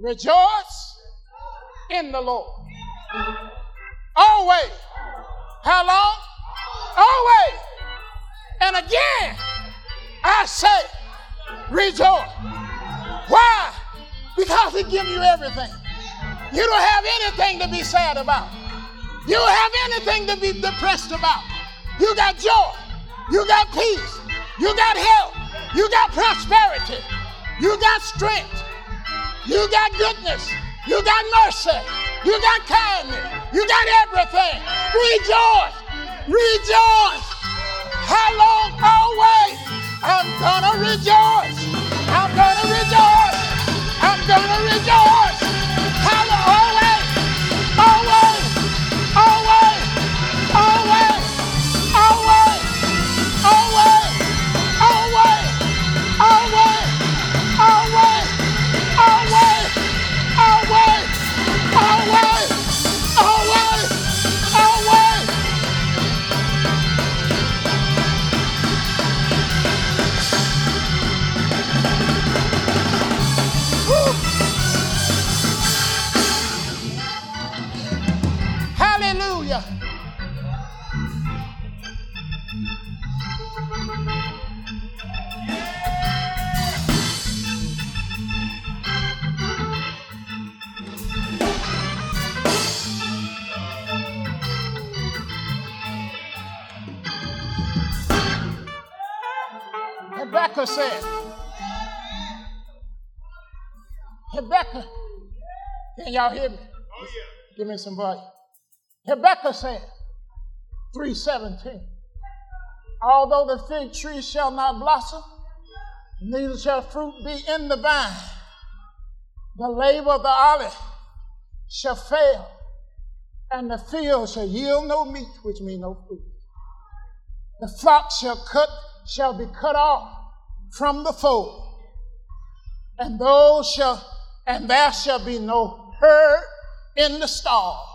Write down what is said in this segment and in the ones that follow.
Rejoice in the Lord. Always. How long? Always. And again, I say, rejoice. Why? Because he gives you everything. You don't have anything to be sad about. You don't have anything to be depressed about. You got joy. You got peace. You got health. You got prosperity. You got strength. You got goodness. You got mercy. You got kindness. You got everything. Rejoice. Rejoice. How long? Always. I'm gonna rejoice. I'm gonna rejoice. I'm gonna rejoice. How long? Always. Always. Always. Always. Always. Always. Always. Always. Always. Always. Always. Always. Always. Always. Hallelujah. Habakkuk said, Habakkuk, can y'all hear me? Oh, yeah. Give me some volume. Habakkuk said, 3:17, although the fig tree shall not blossom, neither shall fruit be in the vine, the labor of the olive shall fail, and the field shall yield no meat, which means no fruit. The flock shall be cut off from the fold, and there shall be no herd in the stall.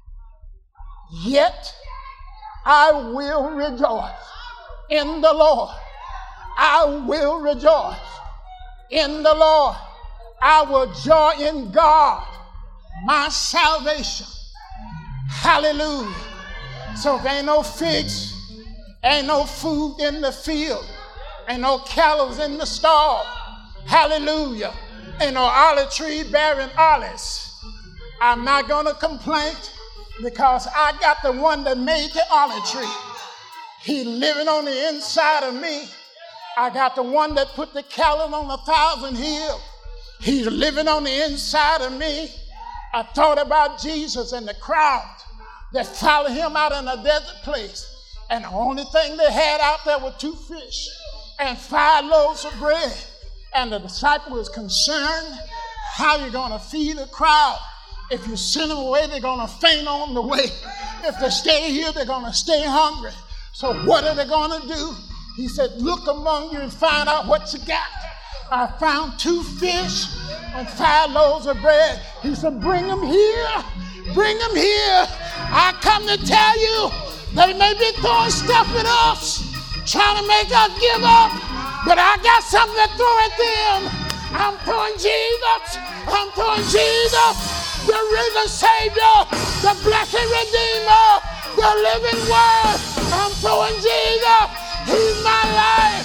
Yet I will rejoice in the Lord. I will rejoice in the Lord. I will joy in God, my salvation. Hallelujah. So there ain't no figs, ain't no food in the field, ain't no cows in the stall. Hallelujah. Ain't no olive tree bearing olives. I'm not going to complain because I got the one that made the olive tree. He living on the inside of me. I got the one that put the cattle on 1,000 hills. He's living on the inside of me. I thought about Jesus and the crowd that followed him out in a desert place. And the only thing they had out there were 2 fish and 5 loaves of bread. And the disciple was concerned, how you going to feed the crowd? If you send them away, they're going to faint on the way. If they stay here, they're going to stay hungry. So what are they going to do? He said, look among you and find out what you got. I found 2 fish and 5 loaves of bread. He said, bring them here. Bring them here. I come to tell you, they may be throwing stuff at us, trying to make us give up, but I got something to throw at them. I'm throwing Jesus. I'm throwing Jesus, the risen Savior, the blessed Redeemer, the living Word. I'm throwing Jesus. He's my life.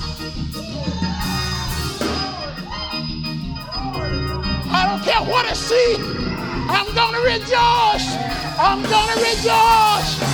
I don't care what I see. I'm going to rejoice. I'm going to rejoice.